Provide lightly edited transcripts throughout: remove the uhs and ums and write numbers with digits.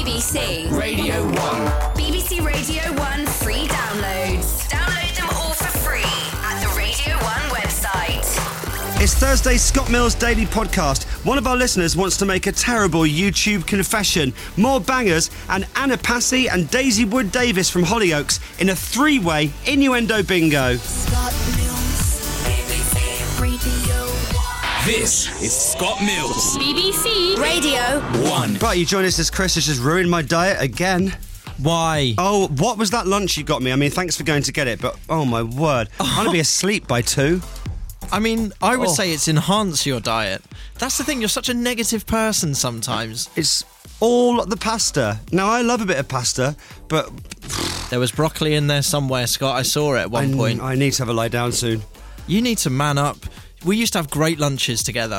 BBC Radio 1. BBC Radio 1 free downloads. Download them all for free at the Radio 1 website. It's Thursday's Scott Mills Daily Podcast. One of our listeners wants to make a terrible YouTube confession. More bangers, and Anna Passy and Daisy Wood Davis from Hollyoaks in a three-way innuendo bingo. Scott Mills, BBC Radio 1. This is Scott Mills. BBC Radio 1. Right, you join us as Chris has just ruined my diet again. Why? Oh, what was that lunch you got me? I mean, thanks for going to get it, but oh my word. I'm going to be asleep by 2. I mean, I would say it's enhanced your diet. That's the thing, you're such a negative person sometimes. It's all the pasta. Now, I love a bit of pasta, but There was broccoli in there somewhere, Scott. I saw it at one point. I need to have a lie down soon. You need to man up. We used to have great lunches together.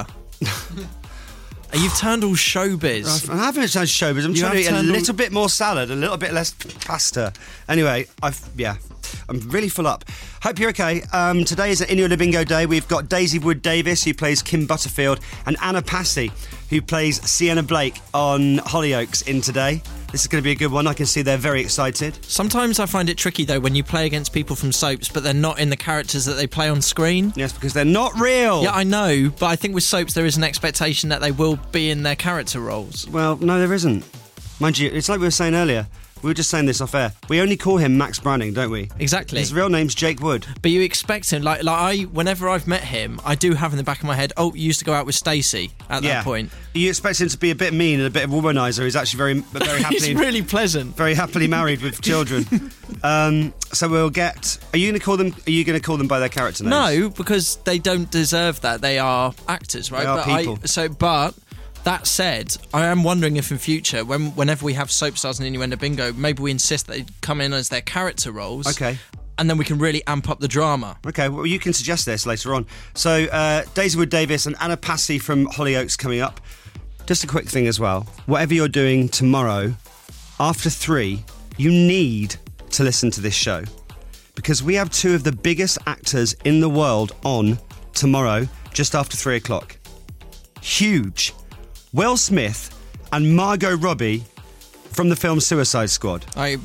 You've turned all showbiz. I haven't done showbiz. I'm You trying to have eat a turned all- little bit more salad, a little bit less pasta. Anyway, I'm really full up. Hope you're okay. Today is an Innuendo Bingo Day. We've got Daisy Wood Davis, who plays Kim Butterfield, and Anna Passy, who plays Sienna Blake on Hollyoaks in today. This is going to be a good one. I can see they're very excited. Sometimes I find it tricky, though, when you play against people from soaps, but they're not in the characters that they play on screen. Yes, because they're not real. Yeah, I know, but I think with soaps there is an expectation that they will be in their character roles. Well, no, there isn't. Mind you, it's like we were saying earlier. We were just saying this off air. We only call him Max Branning, don't we? Exactly. His real name's Jake Wood. But you expect him, whenever I've met him, I do have in the back of my head, you used to go out with Stacey at that point. You expect him to be a bit mean and a bit of a womanizer. He's actually very happily... He's really pleasant. Very happily married with children. So we'll get... Are you going to call them by their character names? No, because they don't deserve that. They are actors, right? They are people. But that said, I am wondering if in future, whenever we have soap stars and Innuendo Bingo, maybe we insist that they come in as their character roles. Okay. And then we can really amp up the drama. Okay, well, you can suggest this later on. So, Daisy Wood Davis and Anna Passy from Hollyoaks coming up. Just a quick thing as well. Whatever you're doing tomorrow, after 3, you need to listen to this show. Because we have 2 of the biggest actors in the world on tomorrow, just after 3 o'clock. Huge. Will Smith and Margot Robbie from the film Suicide Squad. I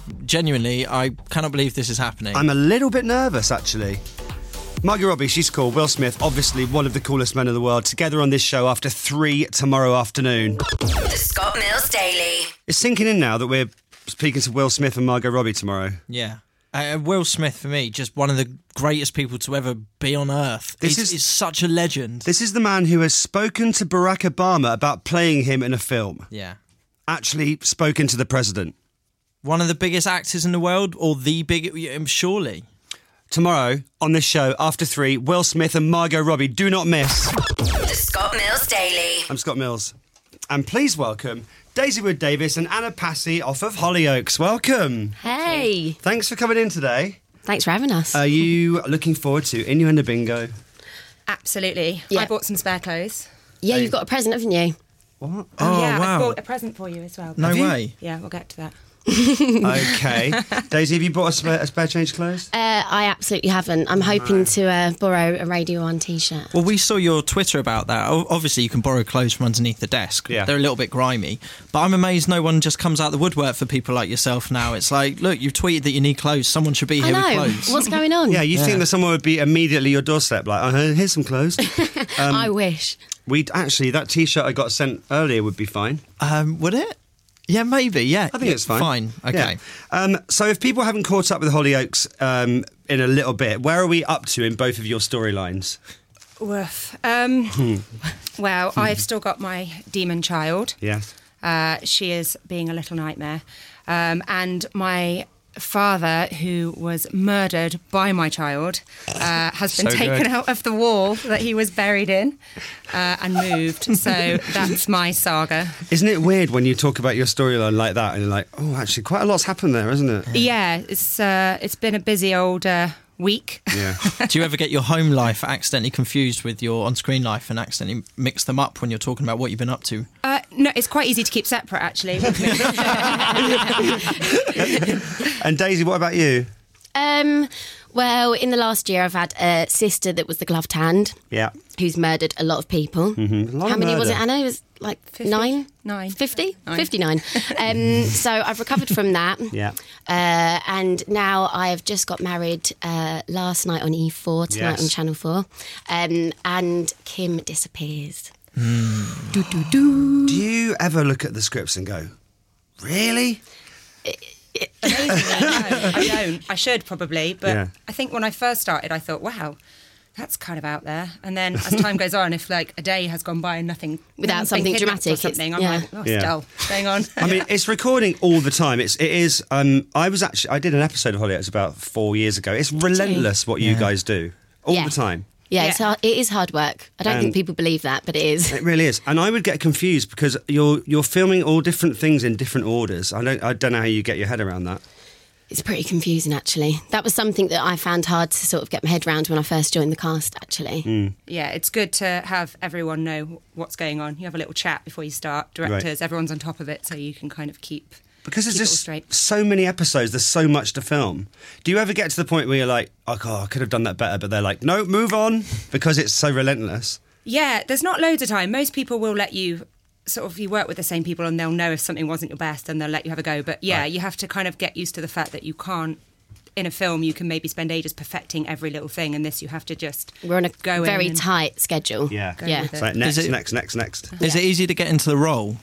cannot believe this is happening. I'm a little bit nervous, actually. Margot Robbie, she's cool. Will Smith, obviously one of the coolest men in the world, together on this show after 3 tomorrow afternoon. The Scott Mills Daily. It's sinking in now that we're speaking to Will Smith and Margot Robbie tomorrow. Yeah. Will Smith, for me, just one of the greatest people to ever be on Earth. He's such a legend. This is the man who has spoken to Barack Obama about playing him in a film. Yeah. Actually spoken to the president. One of the biggest actors in the world, or the biggest, surely. Tomorrow, on this show, after 3, Will Smith and Margot Robbie. Do not miss. The Scott Mills Daily. I'm Scott Mills. And please welcome Daisy Wood Davis and Anna Passy off of Hollyoaks. Welcome. Hey, Thanks for coming in today. thanks for having us. Are you looking forward to Innuendo Bingo? Absolutely. Yeah. I bought some spare clothes. Yeah, you've got a present, haven't you? What? Oh, yeah, wow. I bought a present for you as well. No way. Yeah, we'll get to that. Okay. Daisy, have you bought a spare change of clothes? I absolutely haven't. I'm hoping to borrow a Radio 1 t-shirt. Well, we saw your Twitter about that. Obviously, you can borrow clothes from underneath the desk. Yeah. They're a little bit grimy. But I'm amazed no one just comes out the woodwork for people like yourself now. It's like, look, you've tweeted that you need clothes. Someone should be I here with know. clothes. What's going on? Yeah, you think that someone would be immediately your doorstep, like, here's some clothes. I wish. That T-shirt I got sent earlier would be fine. Would it? Yeah, maybe, yeah. I think it's fine. Fine, okay. Yeah. So if people haven't caught up with Hollyoaks in a little bit, where are we up to in both of your storylines? Woof. Well, I've still got my demon child. Yes. She is being a little nightmare. And my father, who was murdered by my child, has been So taken good. out of the wall that he was buried in and moved. So that's my saga. Isn't it weird when you talk about your storyline like that and you're like, oh, actually, quite a lot's happened there, isn't it? Yeah, it's been a busy old week. Yeah. Do you ever get your home life accidentally confused with your on-screen life and accidentally mix them up when you're talking about what you've been up to? No, it's quite easy to keep separate, actually. And Daisy, what about you? Well, in the last year, I've had a sister that was the gloved hand, Yeah. who's murdered a lot of people. A lot How of many was murder. it, Anna? It was like 50? 50? Nine. 59. So I've recovered from that. Yeah. And now I have just got married last night on E4, tonight Yes. on Channel 4. And Kim disappears. Do you ever look at the scripts and go, really? Amazingly, no, I don't. I should probably, but Yeah. I think when I first started, I thought, wow, that's kind of out there. And then as time goes on, if like a day has gone by and nothing Without nothing's been something kidnapped dramatic, or something, I'm yeah. like, oh, Yeah. it's dull. What's going on? I mean, it's recording all the time. It is. I did an episode of Hollyoaks about 4 years ago. It's relentless what you guys do all Yeah. the time. Yeah, Yeah. It's hard, it is hard work. I don't think people believe that, but it is. It really is, and I would get confused because you're filming all different things in different orders. I don't know how you get your head around that. It's pretty confusing, actually. That was something that I found hard to sort of get my head around when I first joined the cast, actually. Yeah, it's good to have everyone know what's going on. You have a little chat before you start. Directors, everyone's on top of it, so you can kind of keep. Because there's Keep it all just straight. so many episodes, there's so much to film. Do you ever get to the point where you're like, oh, God, I could have done that better, but they're like, no, move on, because it's so relentless? Yeah, there's not loads of time. Most people will let you sort of, you work with the same people and they'll know if something wasn't your best and they'll let you have a go. But yeah, Right. you have to kind of get used to the fact that you can't, in a film, you can maybe spend ages perfecting every little thing, and this you have to just We're on a go in very and- tight schedule. Yeah. Go Yeah. with it. It's like next, Is it- next. Is it easy to get into the role?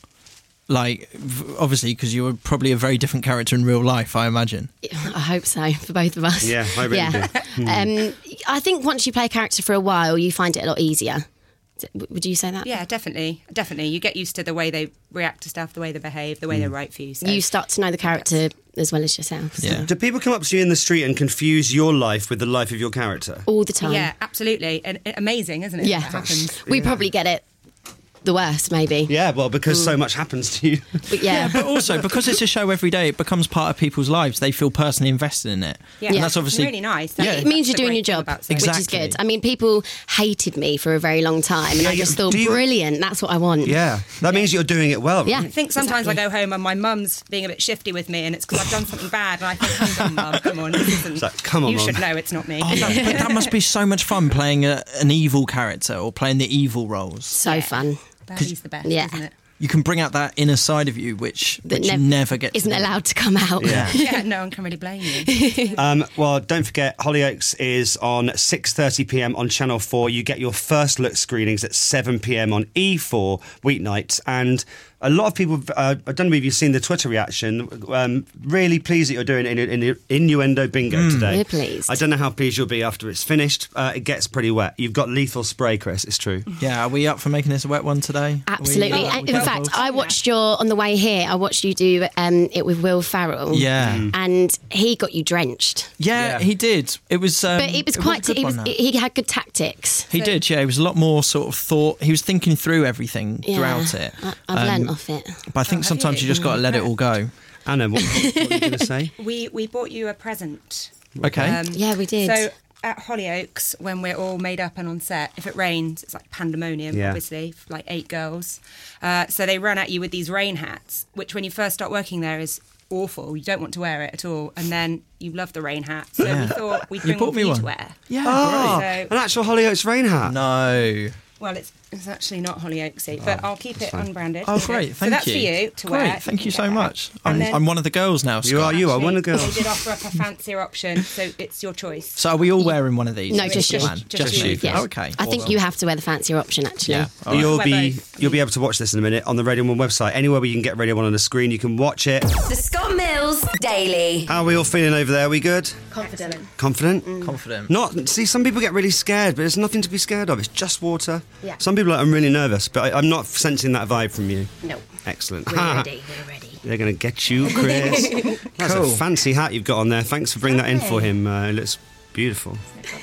Like, obviously, because you were probably a very different character in real life, I imagine. I hope so, for both of us. Yeah, I really do. I think once you play a character for a while, you find it a lot easier. Would you say that? Yeah, definitely. You get used to the way they react to stuff, the way they behave, the way they write for you. So. You start to know the character as well as yourself. So. Yeah. Do people come up to you in the street and confuse your life with the life of your character? All the time. Yeah, absolutely. And amazing, isn't it? Yeah. That happens. We probably get it the worst, maybe. Yeah, well, because so much happens to you. But yeah. But also, because it's a show every day, it becomes part of people's lives. They feel personally invested in it. Yeah, And that's obviously really nice. Yeah. It means That's you're the doing your great thing job, about soap. which is Exactly. good. I mean, people hated me for a very long time, and I just thought, do you- brilliant, that's what I want. Yeah, that means you're doing it well. Yeah. I think sometimes exactly. I go home and my mum's being a bit shifty with me, and it's because I've done something bad, and I think, come on, mum, come on, this isn't. like, come on, you Mum. should know it's not me. Oh, but that must be so much fun playing an evil character or playing the evil roles. So fun. Baddy's the best, Yeah. isn't it? You can bring out that inner side of you, which That you never get to isn't do. allowed to come out. Yeah. Yeah, no one can really blame you. Well, don't forget, Hollyoaks is on 6:30 p.m. on Channel 4. You get your first look screenings at 7 p.m. on E4 weeknights. And a lot of people, I don't know if you've seen the Twitter reaction, really pleased that you're doing Innuendo Bingo today. We're pleased. I don't know how pleased you'll be after it's finished. It gets pretty wet. You've got lethal spray, Chris, it's true. Yeah, are we up for making this a wet one today? Absolutely. Are And we in fact, I watched on the way here, I watched you do it with Will Farrell. Yeah. And he got you drenched. Yeah, he did. It was. But it was quite, a good one, that. he had good tactics. He did, yeah. He was a lot more sort of thought. He was thinking through everything throughout it. I've learnt off it. But I think have sometimes you? you just got to let it all go. Anna, what were you going to say? We bought you a present. Okay. Yeah, we did. So at Hollyoaks, when we're all made up and on set, if it rains, it's like pandemonium, Yeah. obviously, like 8 girls. So they run at you with these rain hats, which when you first start working there is awful. You don't want to wear it at all. And then you love the rain hat. So we thought we'd bring bought one for me you one. to wear. Yeah. Oh, great. an actual Hollyoaks rain hat. No. Well, it's actually not Hollyoaksy, but I'll keep it unbranded. Oh, great. Thank so that's you. for you to Great. wear. Thank you can so get that. much. And I'm, then- I'm one of the girls now, You Scott. are, you are one of the They girls. did offer up a fancier option, so it's your choice. So are we all wearing one of these? No, just you. Man, Just you. you. Yeah. Okay. I think you have to wear the fancier option, actually. Yeah. All right. You'll We're be both. able to watch this in a minute on the Radio 1 website. Anywhere where you can get Radio 1 on the screen, you can watch it. The Scott Mills Daily. How are we all feeling over there? Are we good? Confident. Confident? Confident. Not. See, some people get really scared, but there's nothing to be scared of. It's just water. Yeah. Some people are like, I'm really nervous, but I'm not sensing that vibe from you. No. Excellent. We're ready. We're ready. They're going to get you, Chris. That's Cool. a fancy hat you've got on there. Thanks for bringing that in for him. It looks beautiful.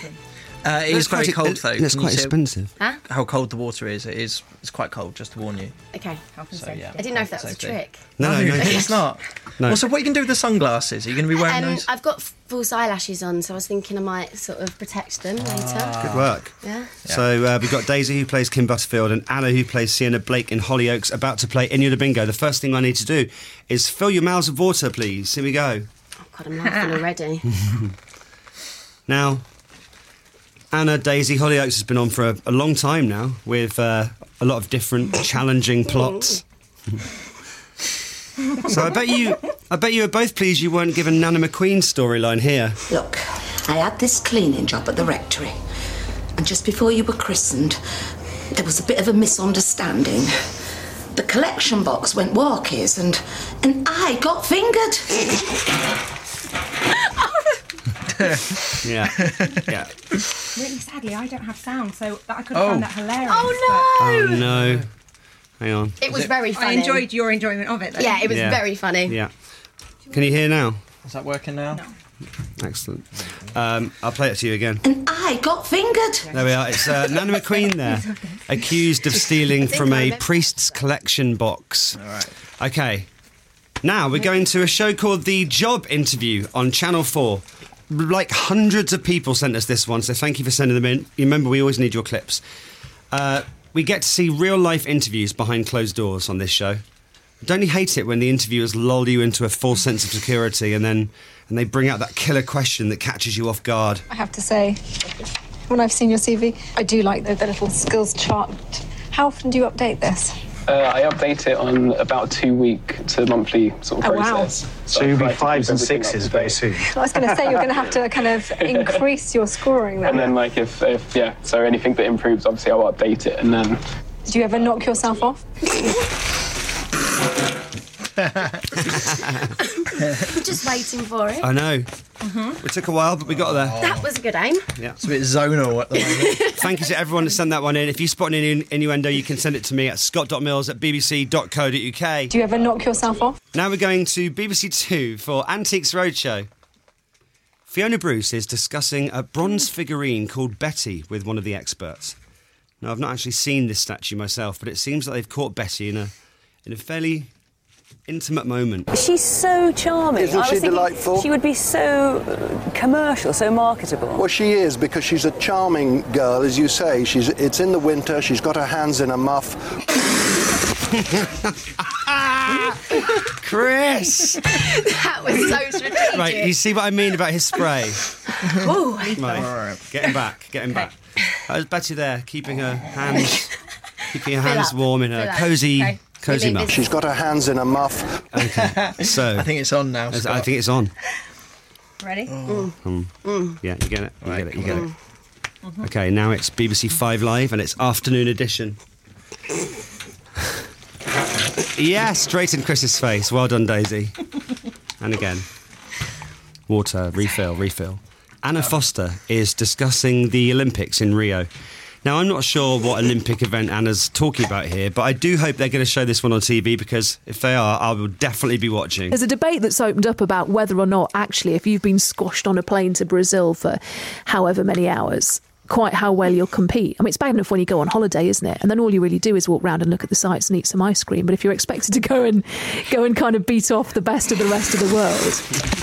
It is very cold, though. It's Can quite you see expensive. Huh? how cold the water is. It's quite cold, just to warn you. Okay. So, yeah. I didn't know if that was a Safety. trick. No. It's not. No. Well, so what are you going to do with the sunglasses? Are you going to be wearing those? I've got false eyelashes on, so I was thinking I might sort of protect them later. Good work. Yeah. So we've got Daisy, who plays Kim Butterfield, and Anna, who plays Sienna Blake in Hollyoaks, about to play Innuendo Bingo. The first thing I need to do is fill your mouths with water, please. Here we go. Oh, God, I'm laughing already. Now, Anna, Daisy, Hollyoaks has been on for a long time now with a lot of different challenging plots. So I bet you are both pleased you weren't given Nana McQueen's storyline here. Look, I had this cleaning job at the rectory, and just before you were christened, there was a bit of a misunderstanding. The collection box went walkies, and I got fingered. Yeah. Really sadly, I don't have sound, so I could have found that hilarious. Oh Oh no. Hang on. It was very I funny. enjoyed your enjoyment of it, though. Yeah, it was Yeah. very funny. Yeah. Can you hear now? Is that working now? No. Excellent. I'll play it to you again. And I got fingered. There we are. It's Nana McQueen there, accused of stealing from a priest's collection box. All right. Okay. Now we're going to a show called The Job Interview on Channel 4. Like hundreds of people sent us this one, so thank you for sending them in. Remember, we always need your clips. We get to see real-life interviews behind closed doors on this show. Don't you hate it when the interviewers lull you into a false sense of security and they bring out that killer question that catches you off guard? I have to say, when I've seen your CV, I do like the little skills chart. How often do you update this? I update it on about 2 week to monthly sort of Oh, wow. process. So you'll be I try to 5s and keep everything 6s up very to date. soon. I was going to say you're going to have to kind of increase your scoring then. And then, like, if so anything that improves, obviously I'll update it, and then Do you ever knock yourself off? We're just waiting for it. I know. It took a while, but we got there. That was a good aim. It's a bit zonal at the moment. Thank you to everyone that sent that one in. If you spot any innuendo, you can send it to me at scott.mills@bbc.co.uk. Do you ever knock yourself off? Now we're going to BBC Two for Antiques Roadshow. Fiona Bruce is discussing a bronze figurine called Betty with one of the experts. Now, I've not actually seen this statue myself, but it seems that they've caught Betty in a fairly intimate moment. She's so charming. Isn't she delightful? She would be so commercial, so marketable. Well, she is, because she's a charming girl, as you say. It's in the winter, she's got her hands in a muff. Chris! That was so strategic. Right, you see what I mean about his spray? Ooh. Right, get him back. That was Betty there, keeping her hands up. warm in her Relax. cozy muff. She's got her hands in a muff. Okay, so I think it's on now. Scott. I think it's on. Ready? Yeah, you get it. You get it. Okay, now it's BBC 5 Live and it's afternoon edition. Yes, straight in Chris's face. Well done, Daisy. And again. Water, refill. Anna Foster is discussing the Olympics in Rio. Now, I'm not sure what Olympic event Anna's talking about here, but I do hope they're going to show this one on TV, because if they are, I will definitely be watching. There's a debate that's opened up about whether or not, actually, if you've been squashed on a plane to Brazil for however many hours, quite how well you'll compete. I mean, it's bad enough when you go on holiday, isn't it? And then all you really do is walk around and look at the sights and eat some ice cream. But if you're expected to go and kind of beat off the best of the rest of the world,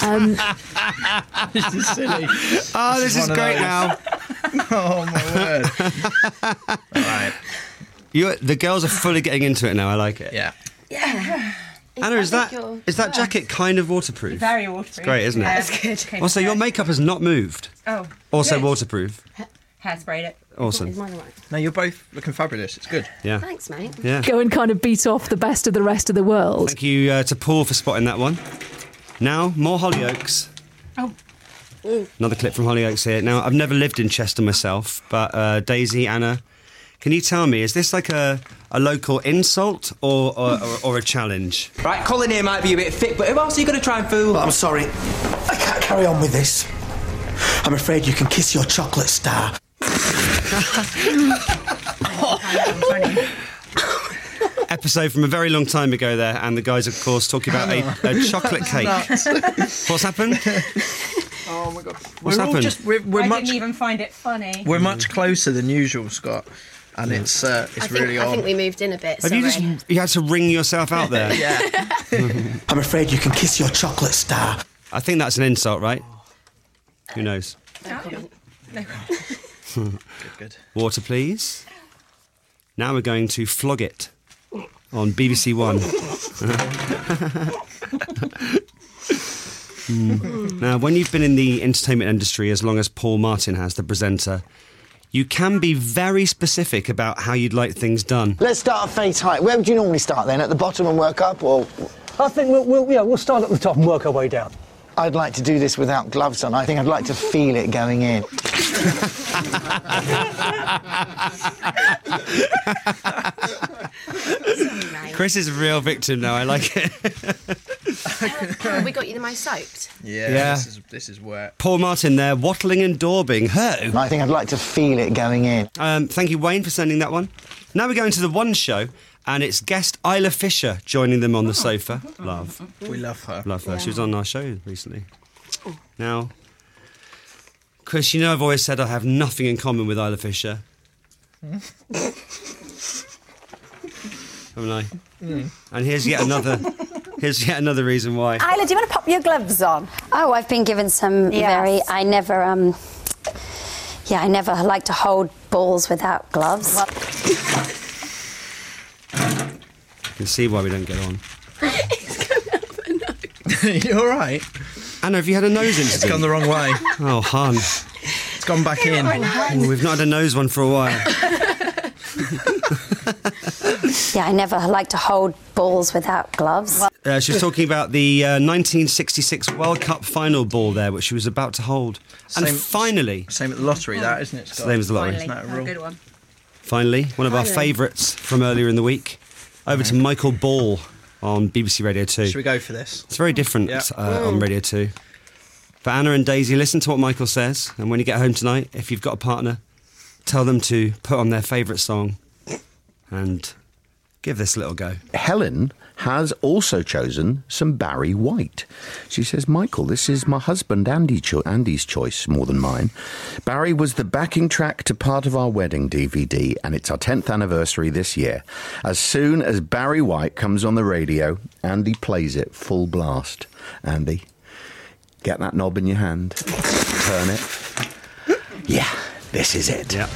This is silly. Oh, this is great now. Oh, my word. All right. The girls are fully getting into it now. I like it. Yeah. Anna, is that jacket kind of waterproof? Very waterproof. It's great, isn't it? That's good. Also, your makeup has not moved. Oh. Also good. waterproof. Hairsprayed it. Awesome. Is mine all right? No, you're both looking fabulous. It's good. Yeah. Thanks, mate. Yeah. go and kind of beat off the best of the rest of the world. Thank you to Paul for spotting that one. Now, more Hollyoaks. Oh. Another clip from Hollyoaks here. Now, I've never lived in Chester myself, but Daisy, Anna, can you tell me, is this like a local insult or a challenge? Right, Colin here might be a bit thick, but who else are you going to try and fool? But I'm sorry, I can't carry on with this. I'm afraid you can kiss your chocolate star. Episode from a very long time ago there, and the guys, of course, talking about a chocolate cake. What's happened? Oh my God. What's happened? I didn't even find it funny. We're much closer than usual, Scott, and it's really I on. think we moved in a bit. Have Sorry. you had to ring yourself out there? Yeah. I'm afraid you can kiss your chocolate star. I think that's an insult, right? Who knows? No comment. Good. Water, please. Now we're going to Flog It on BBC One. Now, when you've been in the entertainment industry as long as Paul Martin has, the presenter, you can be very specific about how you'd like things done. Let's start at face height. Where would you normally start then? At the bottom and work up, or...? I think we'll start at the top and work our way down. I'd like to do this without gloves on. I think I'd like to feel it going in. Chris is a real victim now. I like it. We got you the most soaked. Yeah. This is wet. Paul Martin there, wattling and daubing. Who? I think I'd like to feel it going in. Thank you, Wayne, for sending that one. Now we're going to the One Show, and it's guest Isla Fisher joining them on the sofa. Love. We love her. Love her. She was on our show recently. Now, Chris, you know I've always said I have nothing in common with Isla Fisher. Haven't I? And here's yet another reason why. Isla, do you want to pop your gloves on? Oh, I've been given some I never like to hold balls without gloves. You can see why we don't get on. You all right? Anna, have you had a nose incident? It's gone the wrong way. Oh, hun. It's gone back in. Oh, we've not had a nose one for a while. I never like to hold balls without gloves. She was talking about the 1966 World Cup final ball there, which she was about to hold. And finally... Same at the lottery, that, isn't it, Scott? Same as the lottery. Isn't that a rule? Good one. Finally, one of our favourites from earlier in the week. Over to Michael Ball on BBC Radio 2. Should we go for this? It's very different on Radio 2. But Anna and Daisy, listen to what Michael says, and when you get home tonight, if you've got a partner, tell them to put on their favourite song and give this a little go. Helen has also chosen some Barry White. She says, Michael, this is my husband Andy's choice more than mine. Barry was the backing track to part of our wedding DVD, and it's our 10th anniversary this year. As soon as Barry White comes on the radio, Andy plays it full blast. Andy, get that knob in your hand, turn it. Yeah, this is it. Yeah.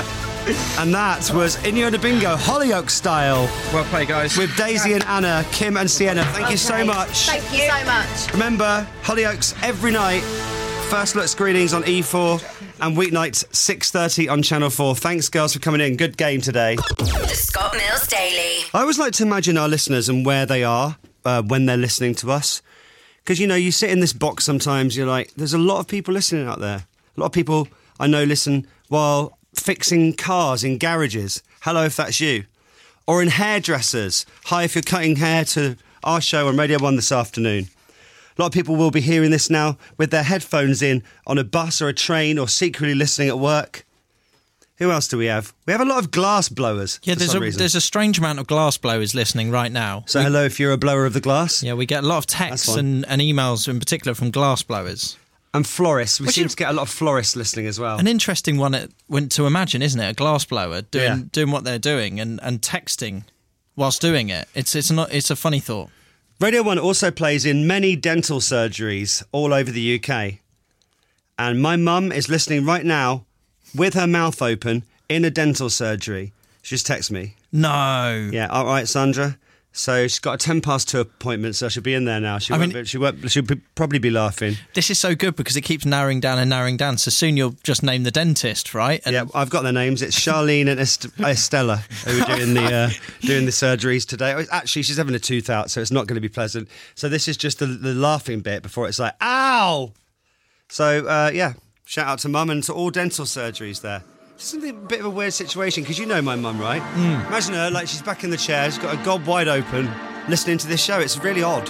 And that was Innuendo Bingo, Hollyoaks style. Well played, guys. With Daisy and Anna, Kim and Sienna. Thank you so much. Thank you so much. Remember, Hollyoaks every night. First look screenings on E4 and weeknights 6:30 on Channel 4. Thanks, girls, for coming in. Good game today. The Scott Mills Daily. I always like to imagine our listeners and where they are when they're listening to us. Because, you sit in this box sometimes, you're like, there's a lot of people listening out there. A lot of people I know listen while fixing cars in garages. Hello if that's you. Or in hairdressers. Hi if you're cutting hair to our show on Radio 1 this afternoon. A lot of people will be hearing this now with their headphones in on a bus or a train or secretly listening at work. Who else do we have? We have a lot of glass blowers. Yeah, there's a strange amount of glass blowers listening right now. So hello if you're a blower of the glass. Yeah, we get a lot of texts and emails in particular from glass blowers. And florists. We seem to get a lot of florists listening as well. An interesting one to imagine, isn't it? A glass blower doing what they're doing and texting whilst doing it. It's a funny thought. Radio 1 also plays in many dental surgeries all over the UK. And my mum is listening right now with her mouth open in a dental surgery. She just texted me. No. Yeah, all right, Sandra. So she's got a 10 past 2 appointment, so she'll be in there now. She'll probably be laughing. This is so good because it keeps narrowing down. So soon you'll just name the dentist, right? Yeah, I've got their names. It's Charlene and Estella who are doing the surgeries today. Actually, she's having a tooth out, so it's not going to be pleasant. So this is just the laughing bit before it's like, ow! So, shout out to Mum and to all dental surgeries there. It's a bit of a weird situation, because you know my mum, right? Imagine her, like she's back in the chair, she's got her gob wide open, listening to this show. It's really odd.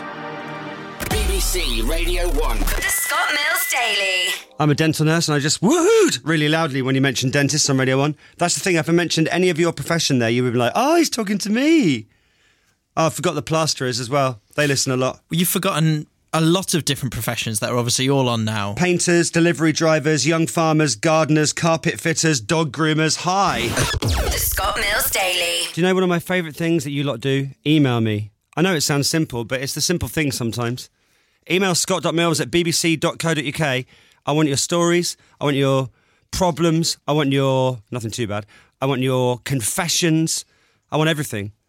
BBC Radio 1. The Scott Mills Daily. I'm a dental nurse, and I just woohooed really loudly when you mentioned dentists on Radio 1. That's the thing, if I mentioned any of your profession there, you would be like, oh, he's talking to me. Oh, I forgot the plasterers as well. They listen a lot. Well, you've forgotten a lot of different professions that are obviously all on now. Painters, delivery drivers, young farmers, gardeners, carpet fitters, dog groomers. Hi. The Scott Mills Daily. Do you know one of my favourite things that you lot do? Email me. I know it sounds simple, but it's the simple thing sometimes. Email scott.mills@bbc.co.uk. I want your stories. I want your problems. I want your... nothing too bad. I want your confessions. I want everything.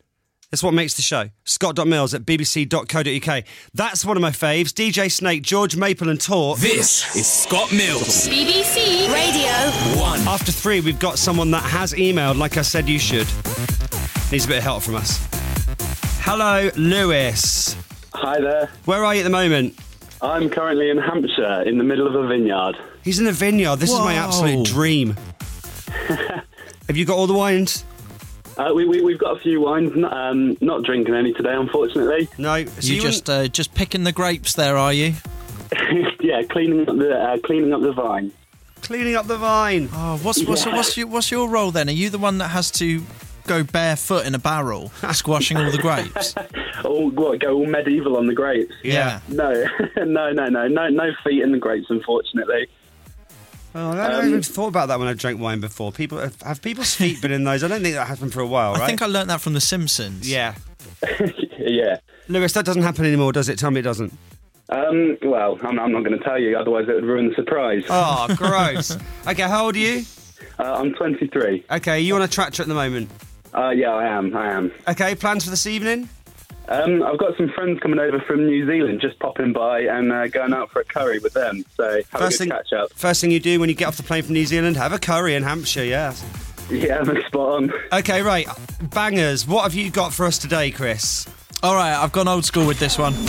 That's what makes the show. Scott.mills@bbc.co.uk. That's one of my faves. DJ Snake, George Maple and Tort. This is Scott Mills. BBC Radio 1. After 3, we've got someone that has emailed, like I said you should. Needs a bit of help from us. Hello, Lewis. Hi there. Where are you at the moment? I'm currently in Hampshire, in the middle of a vineyard. He's in a vineyard. This is my absolute dream. Have you got all the wines? We've got a few wines. Not drinking any today, unfortunately. No. So you just picking the grapes there, are you? Yeah, cleaning up the vine. Cleaning up the vine. Oh, what's your role then? Are you the one that has to go barefoot in a barrel, squashing all the grapes? Go all medieval on the grapes? Yeah. No, no feet in the grapes, unfortunately. Oh, I haven't even thought about that when I drank wine before. Have people's feet been in those? I don't think that happened for a while, right? I think I learnt that from The Simpsons. Yeah. Yeah. Lewis, that doesn't happen anymore, does it? Tell me it doesn't. Well, I'm not going to tell you, otherwise it would ruin the surprise. Oh, gross. Okay, how old are you? I'm 23. Okay, you on a tractor at the moment? Yeah, I am. Okay, plans for this evening? I've got some friends coming over from New Zealand, just popping by and going out for a curry with them. So have a good catch up. First thing you do when you get off the plane from New Zealand, have a curry in Hampshire, yes. Yeah, that's spot on. Okay, right. Bangers, what have you got for us today, Chris? All right, I've gone old school with this one.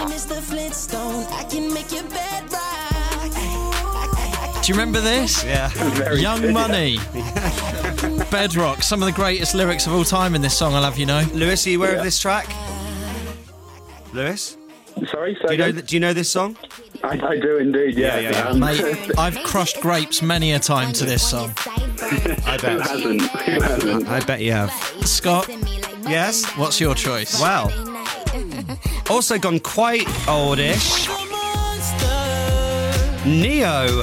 Do you remember this? Yeah. Young Money. Bedrock, some of the greatest lyrics of all time in this song, I'll have you know. Lewis, are you aware of this track? Lewis? Sorry? Do you know this song? I do indeed, yeah. Mate, I've crushed grapes many a time to this song. I bet. Who hasn't? I bet you have. Scott? Yes? What's your choice? Well, also gone quite oldish. Neo.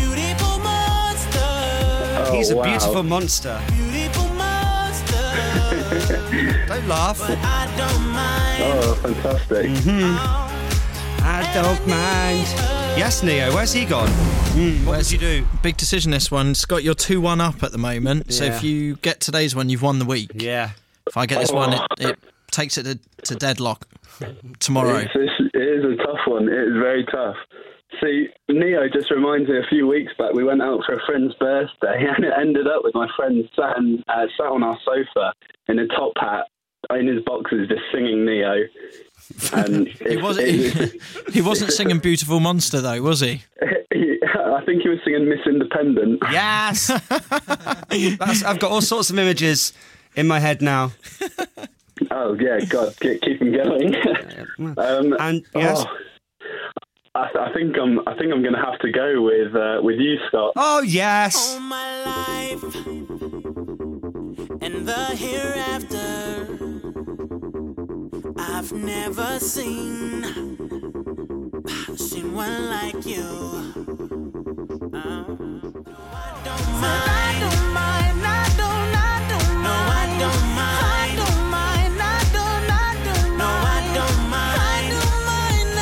He's a beautiful monster. Don't laugh. Oh, fantastic. I don't mind. Yes, Neo, where's he gone? What did you do? Big decision, this one. Scott, you're 2-1 up at the moment. So Yeah. if you get today's one, you've won the week. Yeah. If I get this one, it takes it to deadlock tomorrow. It is a tough one. It is very tough. See, Neo just reminds me a few weeks back, we went out for a friend's birthday and it ended up with my friend sat on our sofa in a top hat, in his boxes, just singing Neo. And he wasn't singing Beautiful Monster, though, was he? I think he was singing Miss Independent. Yes! I've got all sorts of images in my head now. Oh, yeah, God, keep him going. And, yes? I think I'm going to have to go with you, Scott. Oh, yes! All my life and the hereafter, I've never seen one like you. I don't mind. I don't mind. I don't mind. No, I don't mind. I don't mind. I don't. No, I don't mind. I don't mind.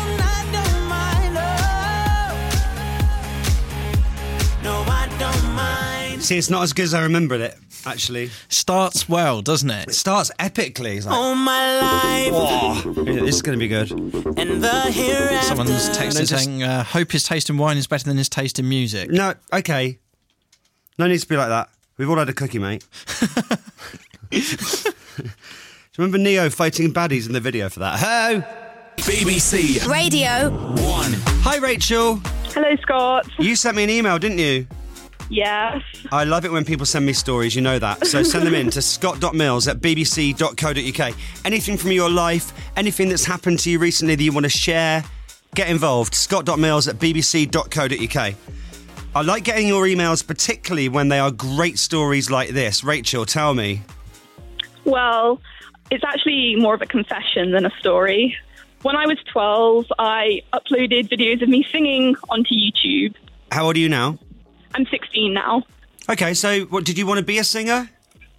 No, I don't mind. See, it's not as good as I remembered it, actually. Starts well, doesn't it? It starts epically. It's like, all my life. Whoa, this is going to be good. And the hereafter. Someone's texted saying, hope his taste in wine is better than his taste in music. No, okay. No need to be like that. We've all had a cookie, mate. Do you remember Neo fighting baddies in the video for that? Ho! BBC Radio 1. Hi, Rachel. Hello, Scott. You sent me an email, didn't you? Yes. I love it when people send me stories, you know that. So send them in to scott.mills@bbc.co.uk. Anything from your life, anything that's happened to you recently that you want to share, get involved. scott.mills@bbc.co.uk. I like getting your emails, particularly when they are great stories like this. Rachel, tell me. Well, it's actually more of a confession than a story. When I was 12, I uploaded videos of me singing onto YouTube. How old are you now? I'm 16 now. Okay, so what, did you want to be a singer?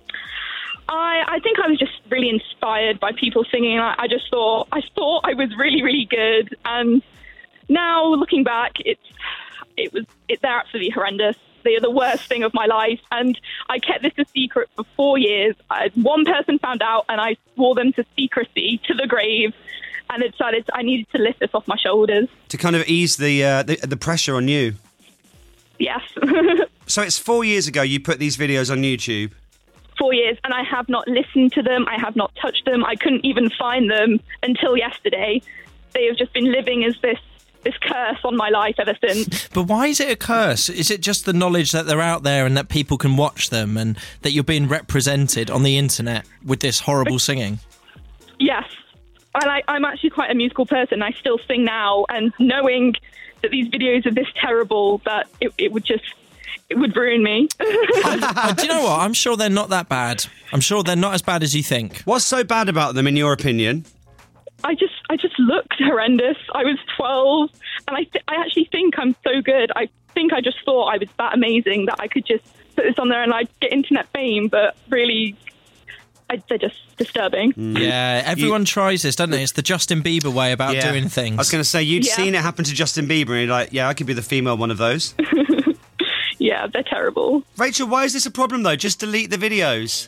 I think I was just really inspired by people singing. I thought I was really, really good. And now looking back, they're absolutely horrendous. They are the worst thing of my life. And I kept this a secret for 4 years. One person found out and I swore them to secrecy to the grave. And I decided I needed to lift this off my shoulders. To kind of ease the pressure on you. Yes. So it's 4 years ago you put these videos on YouTube. 4 years, and I have not listened to them. I have not touched them. I couldn't even find them until yesterday. They have just been living as this curse on my life ever since. But why is it a curse? Is it just the knowledge that they're out there and that people can watch them and that you're being represented on the internet with this horrible singing? Yes. And I'm actually quite a musical person. I still sing now, and knowing that these videos are this terrible, that it would ruin me. Do you know what? I'm sure they're not that bad. I'm sure they're not as bad as you think. What's so bad about them, in your opinion? I just looked horrendous. I was 12, and I actually think I'm so good. I think I just thought I was that amazing that I could just put this on there and I'd get internet fame, but really, they're just disturbing. Yeah, everyone tries this, don't they? It's the Justin Bieber way about doing things. I was going to say, you'd seen it happen to Justin Bieber, and you're like, yeah, I could be the female one of those. Yeah, they're terrible. Rachel, why is this a problem, though? Just delete the videos.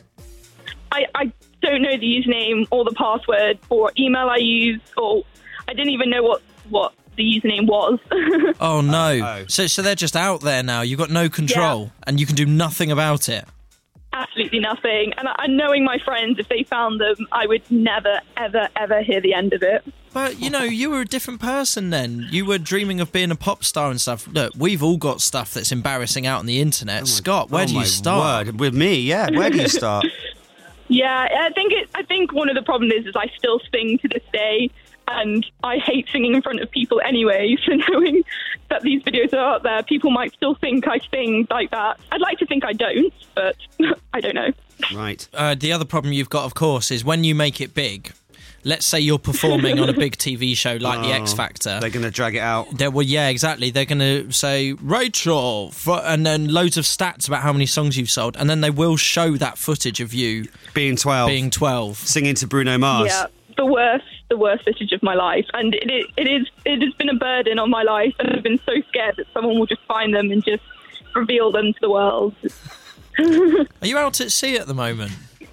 I don't know the username or the password or email I used, or I didn't even know what the username was. Oh, no. So they're just out there now. You've got no control, and you can do nothing about it. Absolutely nothing. And knowing my friends, if they found them, I would never, ever, ever hear the end of it. But, you were a different person then. You were dreaming of being a pop star and stuff. Look, we've all got stuff that's embarrassing out on the internet. Scott, where do you start? Word. With me, yeah. Where do you start? Yeah, I think one of the problems is I still sing to this day, and I hate singing in front of people anyway, so knowing that these videos are out there, people might still think I sing like that. I'd like to think I don't, but I don't know. Right. The other problem you've got, of course, is when you make it big. Let's say you're performing on a big TV show like The X Factor. They're going to drag it out. Well, yeah, exactly. They're going to say, Rachel, and then loads of stats about how many songs you've sold, and then they will show that footage of you being 12. Singing to Bruno Mars. Yeah, the worst footage of my life. And it has been a burden on my life, and I've been so scared that someone will just find them and just reveal them to the world. Are you out at sea at the moment?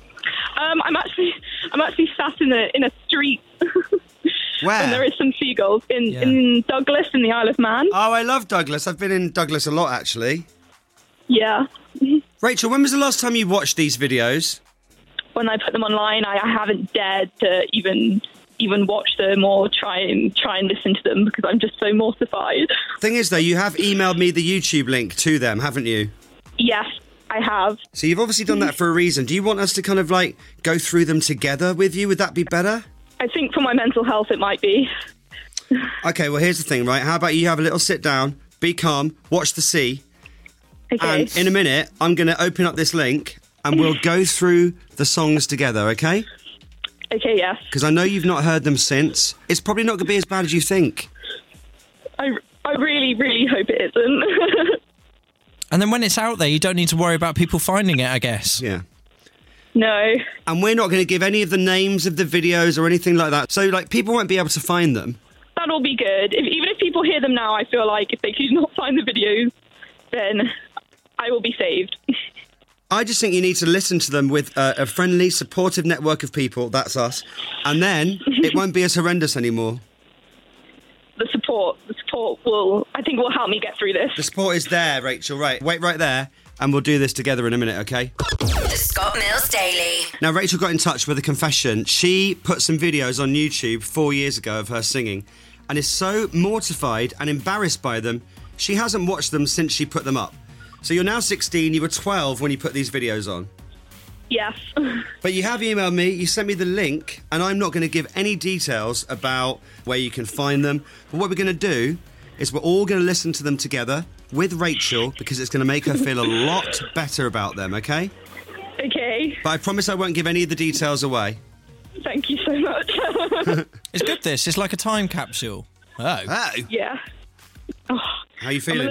I'm actually sat in a street. Where? And there is some seagulls in Douglas in the Isle of Man. Oh, I love Douglas. I've been in Douglas a lot, actually. Yeah. Rachel, when was the last time you watched these videos? When I put them online, I haven't dared to even watch them or try and listen to them because I'm just so mortified. Thing is, though, you have emailed me the YouTube link to them, haven't you? Yes, I have. So you've obviously done that for a reason. Do you want us to kind of go through them together with you? Would that be better? I think for my mental health it might be. Okay, well, here's the thing, right? How about you have a little sit down, be calm, watch the sea. Okay. And in a minute, I'm going to open up this link and we'll go through the songs together, okay? Okay, yes. Because I know you've not heard them since. It's probably not going to be as bad as you think. I really, really hope it isn't. And then when it's out there, you don't need to worry about people finding it, I guess. Yeah. No. And we're not going to give any of the names of the videos or anything like that. So, people won't be able to find them. That'll be good. Even if people hear them now, I feel like if they could not find the videos, then I will be saved. I just think you need to listen to them with a friendly, supportive network of people. That's us. And then it won't be as horrendous anymore. The support will help me get through this. The support is there, Rachel. Right. Wait right there, and we'll do this together in a minute, okay? The Scott Mills Daily. Now, Rachel got in touch with a confession. She put some videos on YouTube 4 years ago of her singing and is so mortified and embarrassed by them, she hasn't watched them since she put them up. So you're now 16, you were 12 when you put these videos on. Yes. But you have emailed me, you sent me the link, and I'm not going to give any details about where you can find them. But what we're going to do is we're all going to listen to them together with Rachel because it's going to make her feel a lot better about them, okay? Okay. But I promise I won't give any of the details away. Thank you so much. It's good, this. It's like a time capsule. Oh. Yeah. Oh, how are you feeling?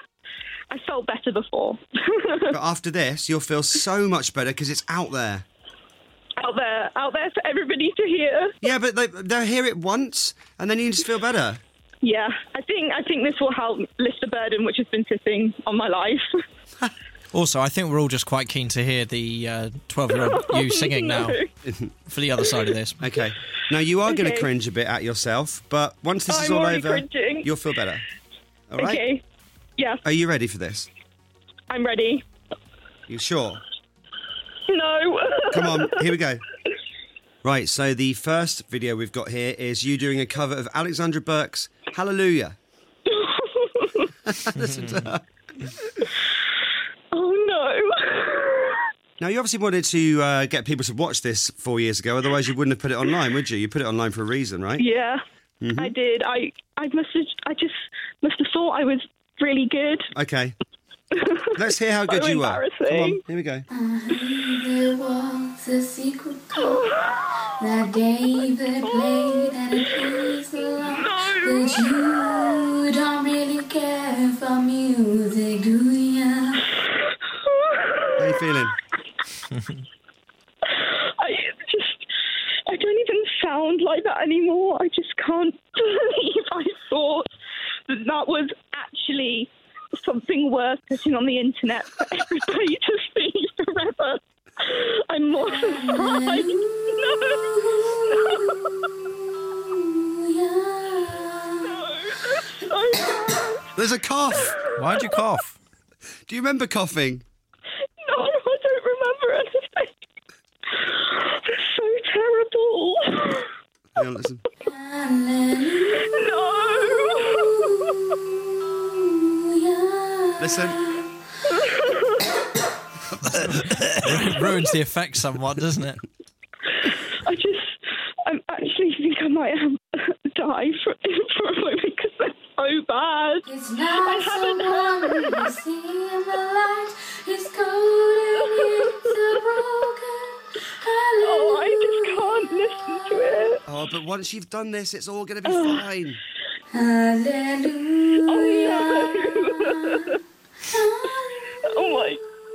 I felt better before. But after this, you'll feel so much better because it's out there. Out there for everybody to hear. Yeah, but they'll hear it once, and then you just feel better. Yeah, I think this will help lift the burden which has been sitting on my life. Also, I think we're all just quite keen to hear the 12-year-old you singing now for the other side of this. Okay. Now, you are going to Okay. cringe a bit at yourself, but once this is I'm all already over, cringing. you'll feel better. All right? Okay. Yeah, Are you ready for this? I'm ready. You sure? No. Come on, here we go. Right, so the first video we've got here is you doing a cover of Alexandra Burke's Hallelujah. Listen to her. Oh, no. Now, you obviously wanted to get people to watch this 4 years ago, otherwise you wouldn't have put it online, would you? You put it online for a reason, right? Yeah, Mhm. I did. I just must have thought I was really good. Okay. Let's hear how good So you were. Come on, embarrassing. here we go. There was a secret chord that David played and it pleased the Lord. But you don't really care for music, do ya? How are you feeling? I don't even sound like that anymore. I just can't believe I thought that was actually something worth putting on the internet for everybody to see forever. I'm mortified. There's a cough. Why'd you cough? Do you remember coughing? No, I don't remember anything. It's so terrible. Hang on, listen. Listen. Ruins the effect somewhat, doesn't it? I actually think I might die for a moment because they're so bad. It's I not so haven't warm heard when you see the light. It's cold and it's a broken. Oh, I just can't listen to it. Oh, but once you've done this, it's all going to be fine. Hallelujah. Oh my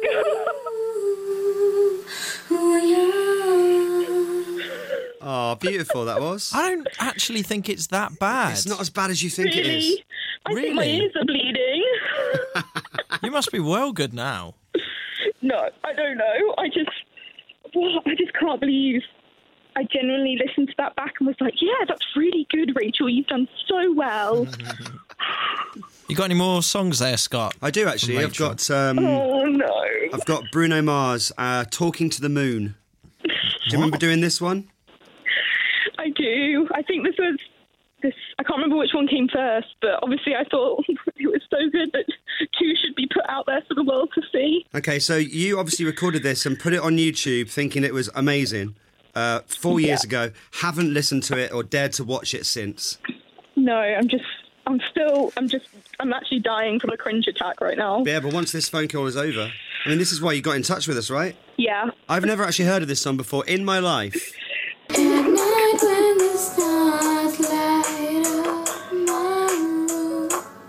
Oh, beautiful that was. I don't actually think it's that bad. It's not as bad as you think it is. Really? I think my ears are bleeding. You must be well good now. No, I don't know. I just can't believe I genuinely listened to that back and was like, yeah, that's really good, Rachel. You've done so well. You got any more songs there, Scott? I do actually. I've got. Oh, no. I've got Bruno Mars, "Talking to the Moon." Do you remember doing this one? I do. I think this. I can't remember which one came first, but obviously I thought it was so good that two should be put out there for the world to see. Okay, so you obviously recorded this and put it on YouTube, thinking it was amazing. 4 years ago, haven't listened to it or dared to watch it since. No, I'm actually dying from a cringe attack right now. Yeah, but once this phone call is over, I mean, this is why you got in touch with us, right? Yeah. I've never actually heard of this song before in my life. At night when the stars light up my room,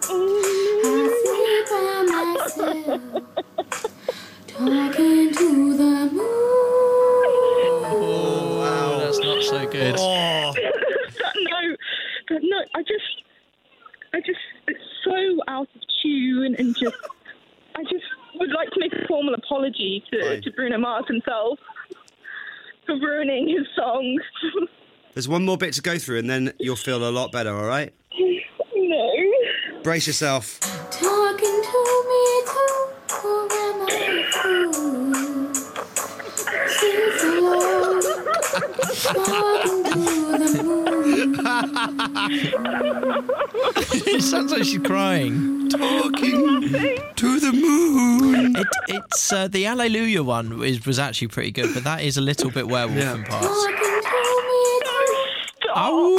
I sit by myself, talking to the moon. Oh, wow, that's not so good. Oh. No, I just, it's so out of tune and I just would like to make a formal apology to Bruno Mars himself for ruining his songs. There's one more bit to go through and then you'll feel a lot better, all right? No. Brace yourself. Talking to me too, or am I a fool? She's alone, talking to the moon. It sounds like she's crying. Talking to the moon. It's the Hallelujah one was actually pretty good, but that is a little bit werewolf in parts. Talking to me too. Oh.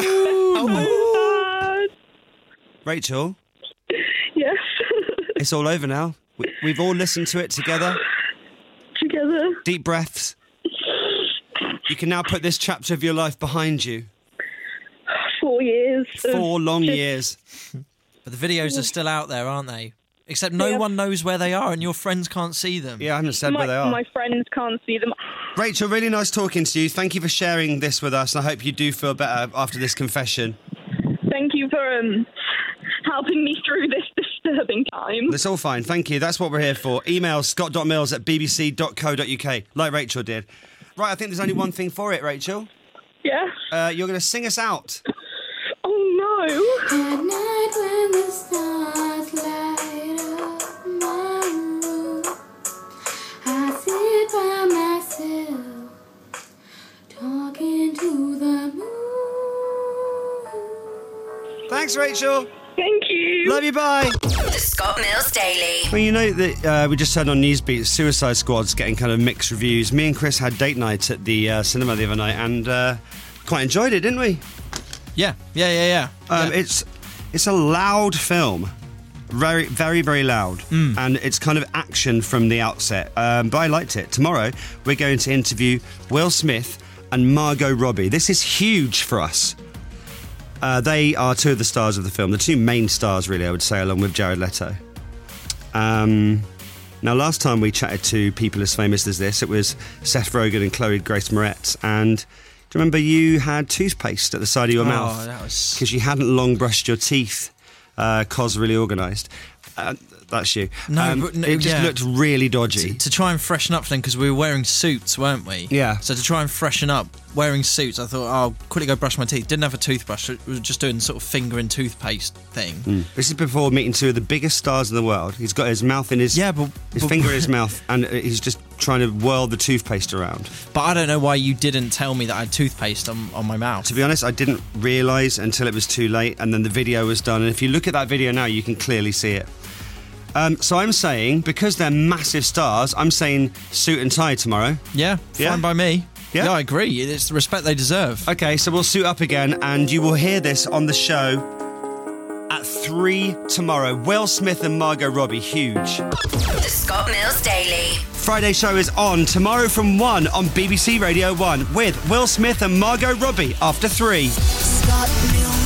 Rachel? Yes. It's all over now. We've all listened to it together. Together. Deep breaths. You can now put this chapter of your life behind you. 4 years. 4 long years. But the videos are still out there, aren't they? Except no one knows where they are and your friends can't see them. Yeah, I haven't said where they are. My friends can't see them. Rachel, really nice talking to you. Thank you for sharing this with us. I hope you do feel better after this confession. Thank you for helping me through this disturbing time. That's all fine. Thank you. That's what we're here for. Email scott.mills@bbc.co.uk, like Rachel did. Right, I think there's only one thing for it, Rachel. Yeah. You're going to sing us out. Oh, no. At night when the stars light up my room, I sit by myself, talking to the moon. Thanks, Rachel. Thank you. Love you, bye. The Scott Mills Daily. Well, you know that we just heard on Newsbeat, Suicide Squad's getting kind of mixed reviews. Me and Chris had date night at the cinema the other night and quite enjoyed it, didn't we? Yeah. It's a loud film. Very, very, very loud. And it's kind of action from the outset. But I liked it. Tomorrow, we're going to interview Will Smith and Margot Robbie. This is huge for us. They are two of the stars of the film. The two main stars, really, I would say, along with Jared Leto. Now, last time we chatted to people as famous as this, it was Seth Rogen and Chloe Grace Moretz. And do you remember you had toothpaste at the side of your mouth? That was... Because you hadn't long brushed your teeth. Cos really organised. That's you. It just looked really dodgy. To try and freshen up then, because we were wearing suits, weren't we? Yeah. So to try and freshen up, wearing suits, I thought, I'll quickly go brush my teeth. Didn't have a toothbrush. We were just doing sort of finger and toothpaste thing. This is before meeting two of the biggest stars in the world. He's got his mouth in his... his finger in his mouth, and he's just trying to whirl the toothpaste around. But I don't know why you didn't tell me that I had toothpaste on my mouth. To be honest, I didn't realise until it was too late, and then the video was done. And if you look at that video now, you can clearly see it. So I'm saying, because they're massive stars, I'm saying suit and tie tomorrow. Yeah, fine by me. Yeah, I agree. It's the respect they deserve. Okay, so we'll suit up again, and you will hear this on the show at 3 tomorrow. Will Smith and Margot Robbie, huge. The Scott Mills Daily. Friday show is on tomorrow from 1 on BBC Radio 1 with Will Smith and Margot Robbie after 3. Scott Mills.